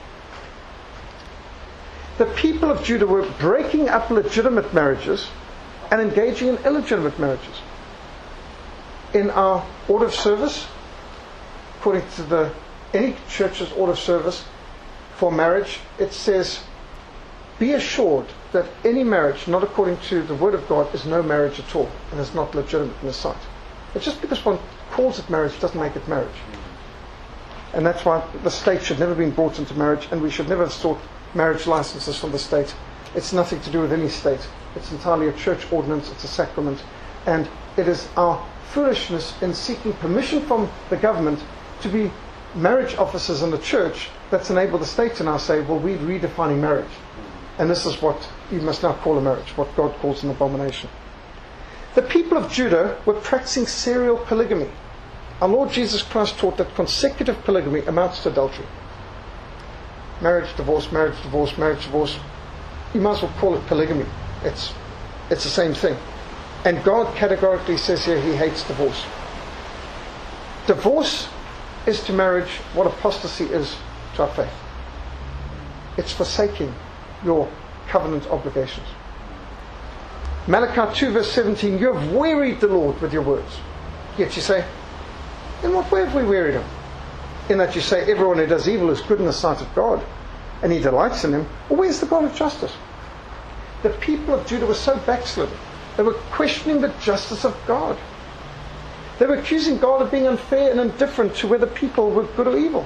[SPEAKER 1] The people of Judah were breaking up legitimate marriages and engaging in illegitimate marriages. In our order of service, according to any church's order of service for marriage, it says, be assured that any marriage not according to the Word of God is no marriage at all and is not legitimate in the sight. But just because one calls it marriage doesn't make it marriage. And that's why the state should never have been brought into marriage, and we should never have sought marriage licenses from the state. It's nothing to do with any state. It's entirely a church ordinance, it's a sacrament, and it is our foolishness in seeking permission from the government to be marriage officers in the church that's enabled the state to now say, well, we're redefining marriage. And this is what you must now call a marriage, what God calls an abomination. The people of Judah were practicing serial polygamy. Our Lord Jesus Christ taught that consecutive polygamy amounts to adultery. Marriage, divorce, marriage, divorce, marriage, divorce. You might as well call it polygamy. It's the same thing. And God categorically says here He hates divorce. Divorce is to marriage what apostasy is to our faith. It's forsaking your covenant obligations. Malachi 2 verse 17, you have wearied the Lord with your words. Yet you say, in what way have we wearied Him? In that you say everyone who does evil is good in the sight of God, and He delights in him. Well, where's the God of justice? The people of Judah were so backslidden. They were questioning the justice of God. They were accusing God of being unfair and indifferent to whether people were good or evil.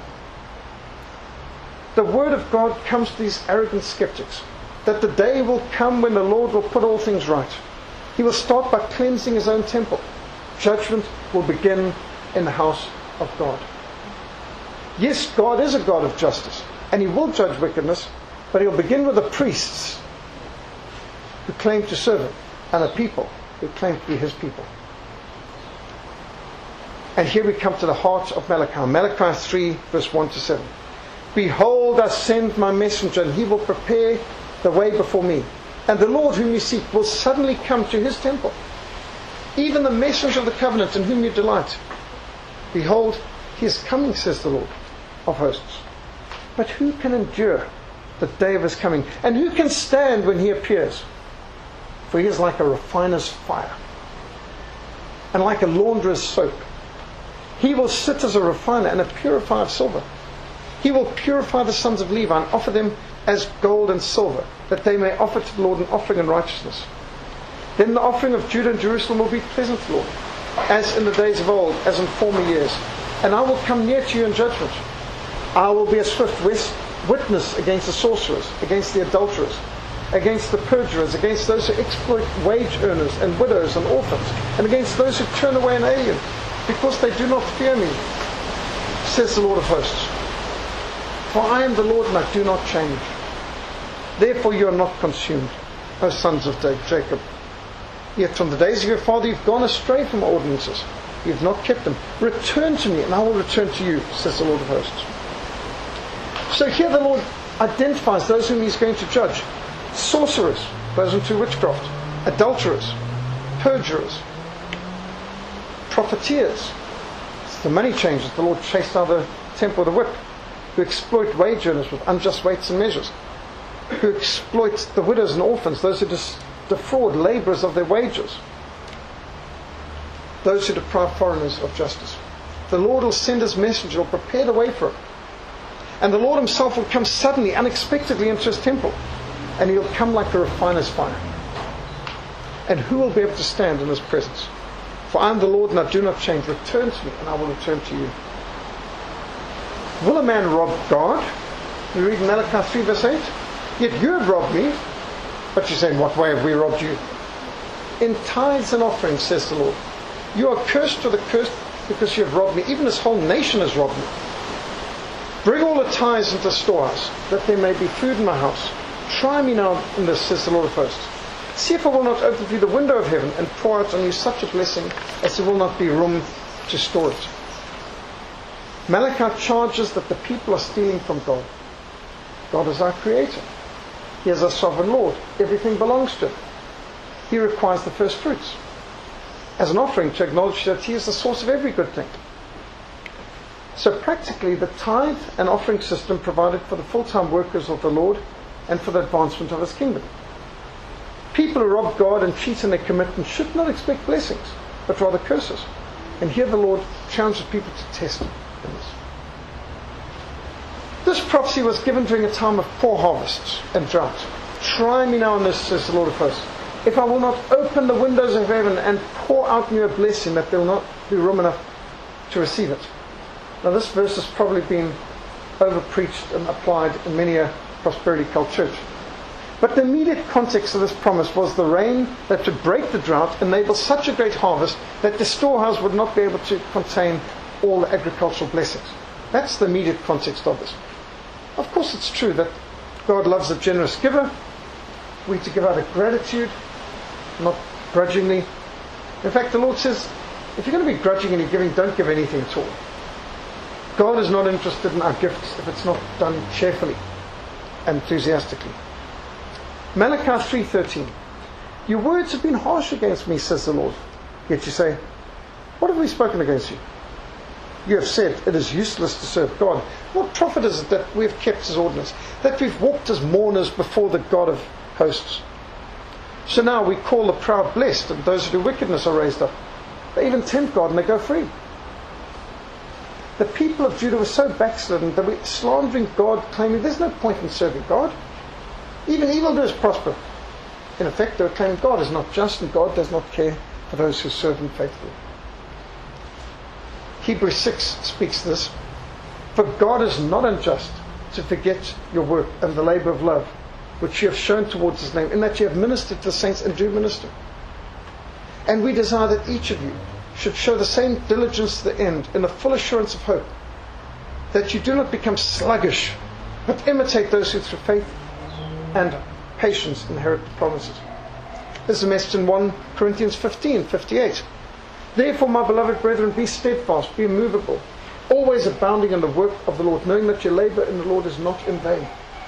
[SPEAKER 1] The word of God comes to these arrogant skeptics that the day will come when the Lord will put all things right. He will start by cleansing His own temple. Judgment will begin in the house of God. Yes, God is a God of justice, and He will judge wickedness, but He'll begin with the priests who claim to serve Him and the people who claim to be His people. And here we come to the heart of Malachi. Malachi 3 verse 1 to 7. Behold, I send my messenger, and he will prepare the way before me. And the Lord whom you seek will suddenly come to His temple. Even the messenger of the covenant in whom you delight. Behold, He is coming, says the Lord of hosts. But who can endure the day of His coming? And who can stand when He appears? For He is like a refiner's fire, and like a launderer's soap. He will sit as a refiner and a purifier of silver. He will purify the sons of Levi and offer them as gold and silver, that they may offer to the Lord an offering in righteousness. Then the offering of Judah and Jerusalem will be pleasant to the Lord, as in the days of old, as in former years. And I will come near to you in judgment. I will be a swift witness against the sorcerers, against the adulterers, against the perjurers, against those who exploit wage earners and widows and orphans, and against those who turn away an alien, because they do not fear me, says the Lord of hosts. For I am the Lord, and I do not change. Therefore you are not consumed, O sons of Jacob. Yet from the days of your father you've gone astray from my ordinances. You have not kept them. Return to me, and I will return to you, says the Lord of hosts. So here the Lord identifies those whom He's going to judge. Sorcerers, those into witchcraft. Adulterers, perjurers, profiteers. It's the money changers the Lord chased out of the temple with a whip, who exploit wage earners with unjust weights and measures, who exploit the widows and orphans, those who defraud labourers of their wages, those who deprive foreigners of justice. The Lord will send His messenger, will prepare the way for Him. And the Lord Himself will come suddenly, unexpectedly into His temple, and He'll come like a refiner's fire. And who will be able to stand in His presence? For I am the Lord, and I do not change. Return to me, and I will return to you. Will a man rob God? We read in Malachi 3 verse 8. Yet you have robbed me. But you say, in what way have we robbed you? In tithes and offerings, says the Lord. You are cursed with a curse because you have robbed me. Even this whole nation has robbed me. Bring all the tithes into the storehouse, that there may be food in my house. Try me now in this, says the Lord of hosts. See if I will not open for you the window of heaven and pour out on you such a blessing as there will not be room to store it. Malachi charges that the people are stealing from God. God is our Creator. He is our sovereign Lord. Everything belongs to Him. He requires the first fruits as an offering to acknowledge that He is the source of every good thing. So practically, the tithe and offering system provided for the full-time workers of the Lord and for the advancement of His kingdom. People who rob God and cheat in their commitment should not expect blessings, but rather curses. And here the Lord challenges people to test in this. This prophecy was given during a time of poor harvests and drought. Try me now in this, says the Lord of hosts, if I will not open the windows of heaven and pour out you a blessing, that there will not be room enough to receive it. Now this verse has probably been over-preached and applied in many a prosperity cult church. But the immediate context of this promise was the rain that would break the drought, enable such a great harvest that the storehouse would not be able to contain all the agricultural blessings. That's the immediate context of this. Of course it's true that God loves a generous giver. We are to give out of gratitude, not grudgingly. In fact, the Lord says, if you're going to be grudging in your giving, don't give anything at all. God is not interested in our gifts if it's not done cheerfully and enthusiastically. Malachi 3:13. Your words have been harsh against me, says the Lord. Yet you say, what have we spoken against you? You have said, it is useless to serve God. What profit is it that we have kept His ordinance, that we've walked as mourners before the God of hosts? So now we call the proud blessed, and those who do wickedness are raised up. They even tempt God and they go free. The people of Judah were so backslidden that we're slandering God, claiming there's no point in serving God. Even evildoers prosper. In effect, they were claiming God is not just and God does not care for those who serve Him faithfully. Hebrews 6 speaks to this. For God is not unjust to forget your work and the labour of love which you have shown towards His name, in that you have ministered to the saints and do minister. And we desire that each of you should show the same diligence to the end, in the full assurance of hope, that you do not become sluggish, but imitate those who through faith and patience inherit the promises. This is a message in 1 Corinthians 15:58. Therefore, my beloved brethren, be steadfast, be immovable, always abounding in the work of the Lord, knowing that your labour in the Lord is not in vain.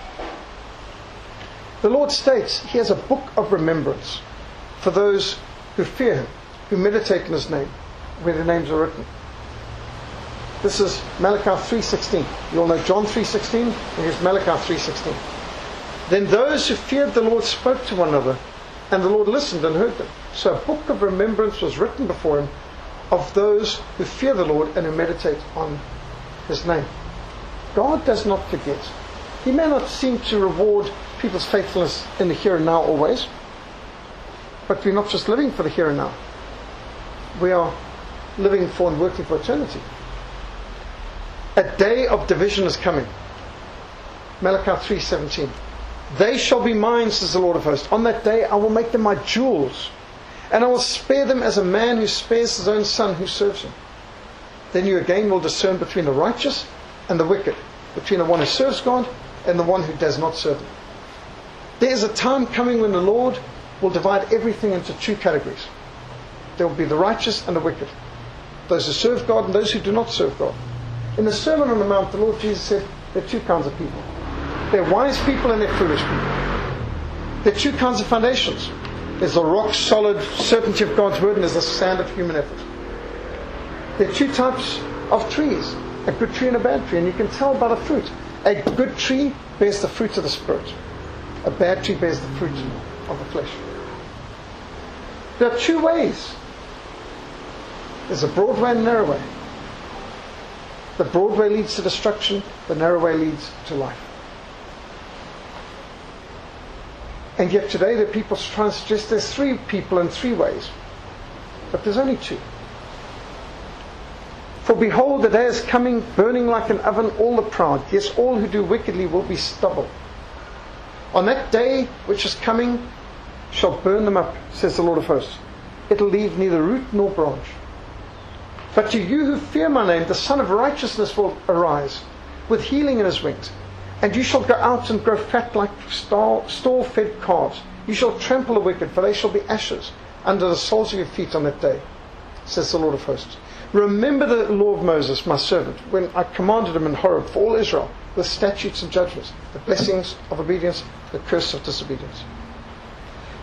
[SPEAKER 1] The Lord states He has a book of remembrance for those who fear Him, who meditate in His name, where their names are written. This is Malachi 3:16. You all know John 3:16, and here's Malachi 3:16. Then those who feared the Lord spoke to one another, and the Lord listened and heard them. So a book of remembrance was written before Him of those who fear the Lord and who meditate on His name. God does not forget. He may not seem to reward people's faithfulness in the here and now always, but we're not just living for the here and now. We are living for and working for eternity. A day of division is coming. Malachi 3:17. They shall be mine, says the Lord of hosts. On that day I will make them my jewels, and I will spare them as a man who spares his own son who serves him. Then you again will discern between the righteous and the wicked, between the one who serves God and the one who does not serve Him. There is a time coming when the Lord will divide everything into two categories. There will be the righteous and the wicked, those who serve God and those who do not serve God. In the Sermon on the Mount, the Lord Jesus said there are two kinds of people. There are wise people and there are foolish people. There are two kinds of foundations. There's the rock-solid certainty of God's word, and there's the sand of human effort. There are two types of trees, a good tree and a bad tree, and you can tell by the fruit. A good tree bears the fruit of the Spirit. A bad tree bears the fruit of the flesh. There are two ways. There's a broad way and a narrow way. The broad way leads to destruction, the narrow way leads to life. And yet today there are people trying to suggest there's three people and three ways. But there's only two. For behold, the day is coming, burning like an oven, all the proud, yes, all who do wickedly will be stubble. On that day which is coming shall burn them up, says the Lord of hosts. It'll leave neither root nor branch. But to you who fear my name, the Son of Righteousness will arise, with healing in His wings. And you shall go out and grow fat like store-fed calves. You shall trample the wicked, for they shall be ashes under the soles of your feet on that day, says the Lord of hosts. Remember the law of Moses, my servant, when I commanded him in Horeb for all Israel, with statutes and judgments, the blessings of obedience, the curse of disobedience.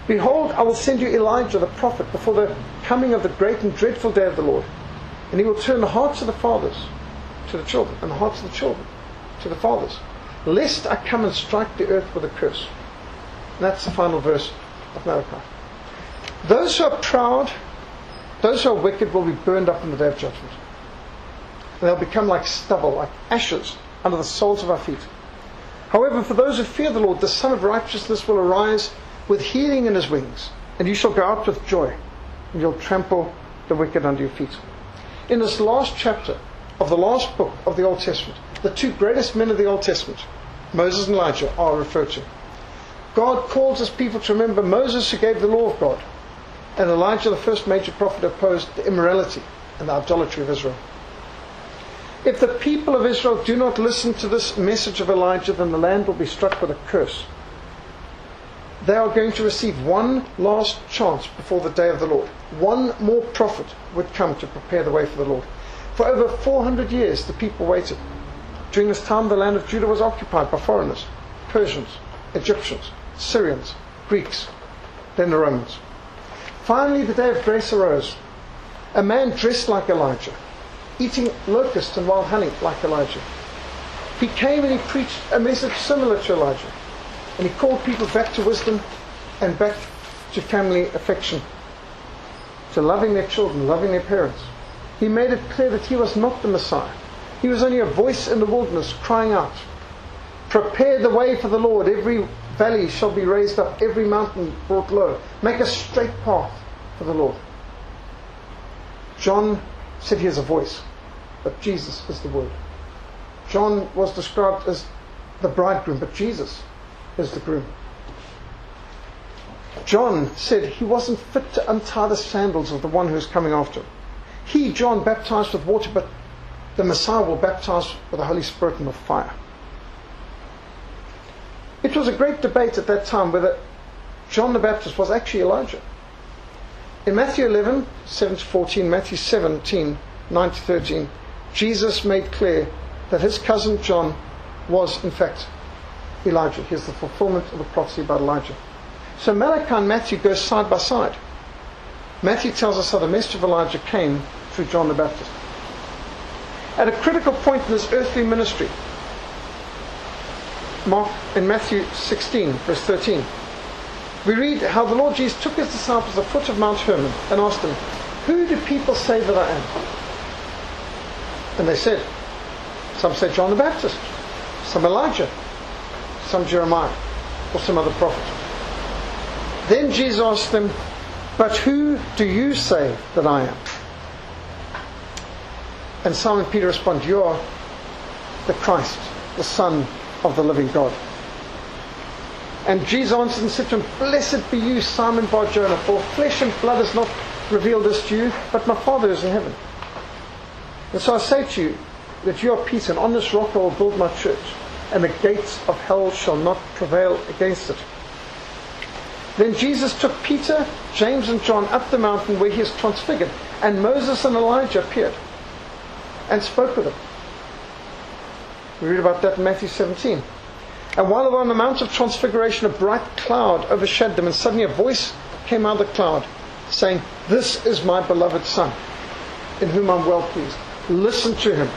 [SPEAKER 1] Behold, I will send you Elijah the prophet before the coming of the great and dreadful day of the Lord. And he will turn the hearts of the fathers to the children, and the hearts of the children to the fathers, lest I come and strike the earth with a curse. And that's the final verse of Malachi. Those who are proud, those who are wicked will be burned up in the day of judgment. And they'll become like stubble, like ashes under the soles of our feet. However, for those who fear the Lord, the Son of Righteousness will arise with healing in his wings, and you shall go out with joy, and you'll trample the wicked under your feet. In this last chapter of the last book of the Old Testament, the two greatest men of the Old Testament, Moses and Elijah, are referred to. God calls his people to remember Moses, who gave the law of God, and Elijah, the first major prophet, opposed the immorality and the idolatry of Israel. If the people of Israel do not listen to this message of Elijah, then the land will be struck with a curse. They are going to receive one last chance before the day of the Lord. One more prophet would come to prepare the way for the Lord. For over 400 years the people waited. During this time the land of Judah was occupied by foreigners, Persians, Egyptians, Syrians, Greeks, then the Romans. Finally the day of grace arose. A man dressed like Elijah, eating locusts and wild honey like Elijah. He came and he preached a message similar to Elijah. And he called people back to wisdom and back to family affection, to loving their children, loving their parents. He made it clear that he was not the Messiah. He was only a voice in the wilderness crying out, "Prepare the way for the Lord. Every valley shall be raised up, every mountain brought low. Make a straight path for the Lord." John said he is a voice, but Jesus is the Word. John was described as the bridegroom, but Jesus is the groom. John said he wasn't fit to untie the sandals of the one who is coming after him. He, John, baptized with water, but the Messiah will baptize with the Holy Spirit and with fire. It was a great debate at that time whether John the Baptist was actually Elijah. In Matthew 11, 7-14, Matthew 17, 9-13, Jesus made clear that his cousin John was in fact Elijah. Here's the fulfillment of the prophecy about Elijah. So Malachi and Matthew go side by side. Matthew tells us how the message of Elijah came through John the Baptist. At a critical point in his earthly ministry, in Matthew 16, verse 13, we read how the Lord Jesus took his disciples at the foot of Mount Hermon and asked them, "Who do people say that I am?" And they said, some say John the Baptist, some Elijah, some Jeremiah, or some other prophet. Then Jesus asked them, "But who do you say that I am?" And Simon Peter responded, "You are the Christ, the Son of the living God." And Jesus answered and said to him, "Blessed be you, Simon Bar-Jonah, for flesh and blood has not revealed this to you, but my Father is in heaven. And so I say to you that you are Peter, and on this rock I will build my church, and the gates of hell shall not prevail against it." Then Jesus took Peter, James and John up the mountain where he is transfigured, and Moses and Elijah appeared and spoke with them. We read about that in Matthew 17. And while they were on the Mount of Transfiguration, a bright cloud overshadowed them, and suddenly a voice came out of the cloud saying, "This is my beloved Son, in whom I'm well pleased. Listen to him."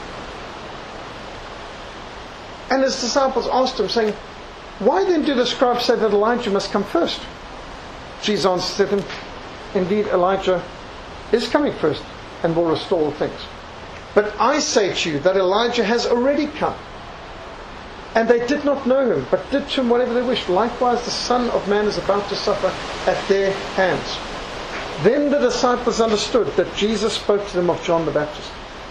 [SPEAKER 1] And his disciples asked him, saying, "Why then do the scribes say that Elijah must come first?" Jesus answered them, "Indeed, Elijah is coming first and will restore all things. But I say to you that Elijah has already come. And they did not know him, but did to him whatever they wished. Likewise, the Son of Man is about to suffer at their hands." Then the disciples understood that Jesus spoke to them of John the Baptist.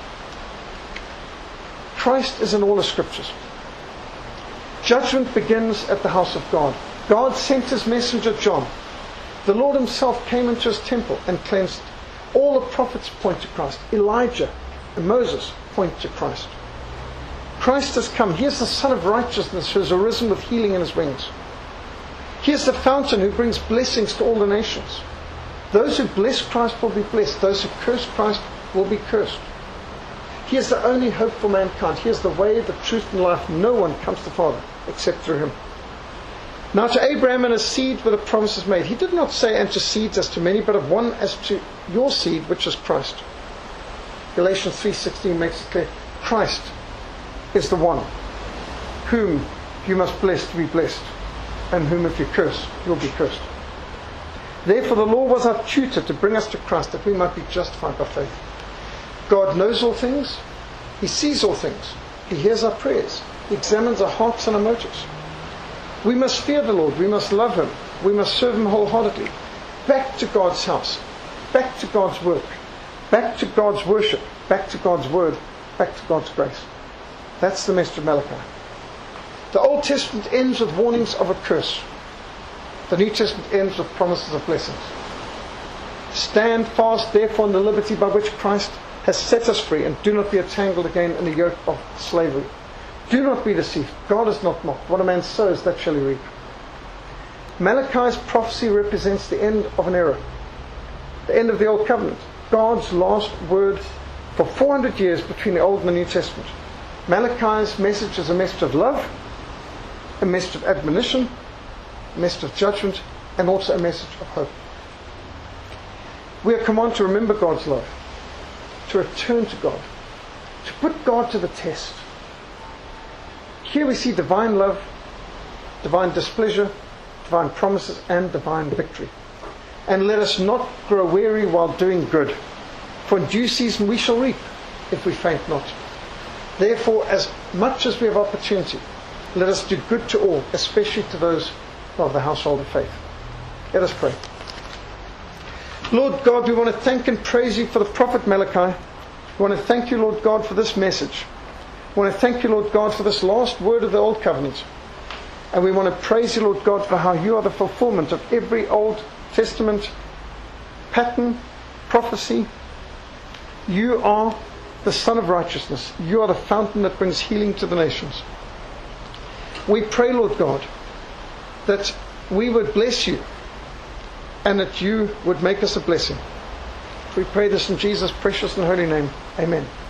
[SPEAKER 1] Christ is in all the scriptures. Judgment begins at the house of God. God sent his messenger John. The Lord himself came into his temple and cleansed. All the prophets point to Christ. Elijah and Moses point to Christ. Christ has come. He is the Son of Righteousness who has arisen with healing in his wings. He is the fountain who brings blessings to all the nations. Those who bless Christ will be blessed. Those who curse Christ will be cursed. He is the only hope for mankind. He is the way, the truth, and life. No one comes to the Father except through him. Now to Abraham and his seed were the promises made. He did not say, and to seeds as to many, but of one as to your seed, which is Christ. Galatians 3:16 makes it clear. Christ is the one whom you must bless to be blessed, and whom if you curse, you'll be cursed. Therefore the law was our tutor to bring us to Christ, that we might be justified by faith. God knows all things. He sees all things. He hears our prayers. He examines our hearts and our motives. We must fear the Lord. We must love Him. We must serve Him wholeheartedly. Back to God's house. Back to God's work. Back to God's worship. Back to God's word. Back to God's grace. That's the message of Malachi. The Old Testament ends with warnings of a curse. The New Testament ends with promises of blessings. Stand fast, therefore, in the liberty by which Christ has set us free, and do not be entangled again in the yoke of slavery. Do not be deceived. God is not mocked. What a man sows, that shall he reap. Malachi's prophecy represents the end of an era. The end of the Old Covenant. God's last word for 400 years between the Old and the New Testament. Malachi's message is a message of love, a message of admonition, a message of judgment, and also a message of hope. We are commanded to remember God's love, to return to God, to put God to the test. Here we see divine love, divine displeasure, divine promises, and divine victory. And let us not grow weary while doing good, for in due season we shall reap if we faint not. Therefore, as much as we have opportunity, let us do good to all, especially to those of the household of faith. Let us pray. Lord God, we want to thank and praise you for the prophet Malachi. We want to thank you, Lord God, for this message. We want to thank you, Lord God, for this last word of the Old Covenant. And we want to praise you, Lord God, for how you are the fulfillment of every Old Testament pattern, prophecy. You are the Son of Righteousness. You are the fountain that brings healing to the nations. We pray, Lord God, that we would bless you and that you would make us a blessing. We pray this in Jesus' precious and holy name. Amen.